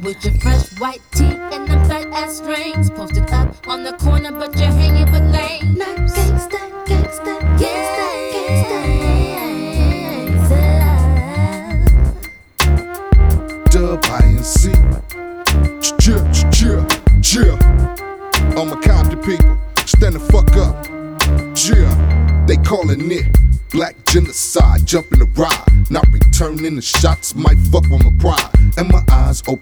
with your fresh white tee and them fat ass strings. Posted up on the corner, but you're hanging with lame. Gangsta, gangsta, gangsta, gangsta. Dub INC. Chill. All my Compton people, stand the fuck up. Yeah, they calling it black genocide. Jumping the ride, not returning the shots. Might fuck with my pride and my eyes open.